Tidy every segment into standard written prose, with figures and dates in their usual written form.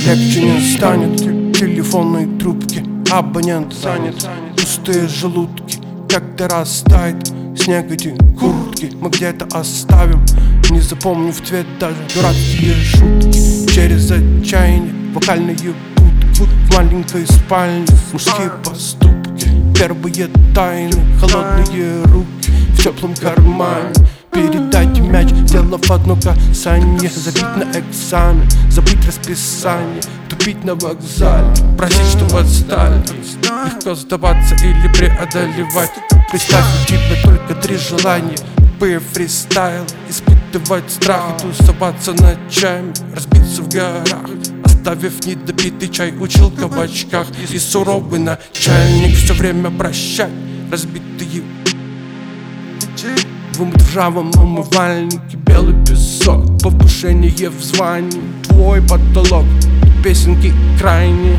легче не станет. Телефонные трубки, абонент занят. Пустые желудки, как-то растает снег эти куртки мы где-то оставим. Не запомню в цвет даже дурацкие шутки. Через отчаяние вокальные будки в маленькой спальне, мужские поступки, первые тайны, холодные руки в теплом кармане. Передать мяч, сделав одно касание, забить на экзамен, забыть расписание, тупить на вокзале, просить, чтобы отстали. Легко сдаваться или преодолевать. Представь, у тебя только 3 желания: фристайл, испытывать страх и тусоваться ночами, разбиться в горах, оставив недопитый чай, училка в очках. И суровый начальник все время прощать разбитые вымыть в ржавом умывальнике белый песок, повышение в звании, твой потолок, песенки крайние.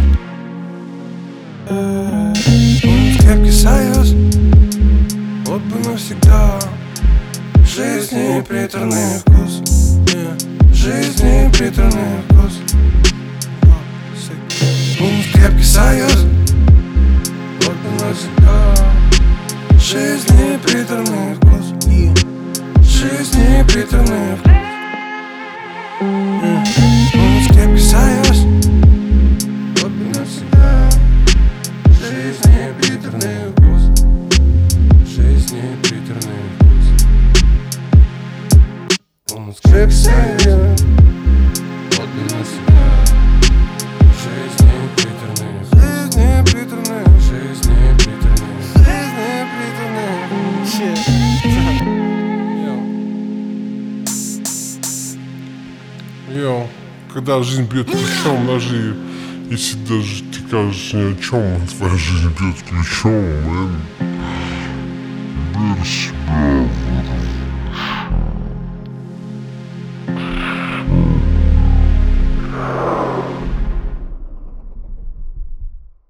Крепкий союз, вот бы навсегда. Жизни приторный вкус, жизни приторный вкус. Крепкий союз, вот бы навсегда. Жизни приторный вкус, жизни приторный вкус. Крепкий союз, вот бы навсегда. Жизни приторный вкус, жизни приторный вкус. Крепкий союз, вот бы навсегда. Жизни приторный вкус, жизни приторный вкус, жизни приторный вкус, жизни приторный вкус. Йоу, когда жизнь бьет ключом, даже если даже ты кажешь ни о чем, твоя жизнь бьет ключом, мэн. Верь в себя.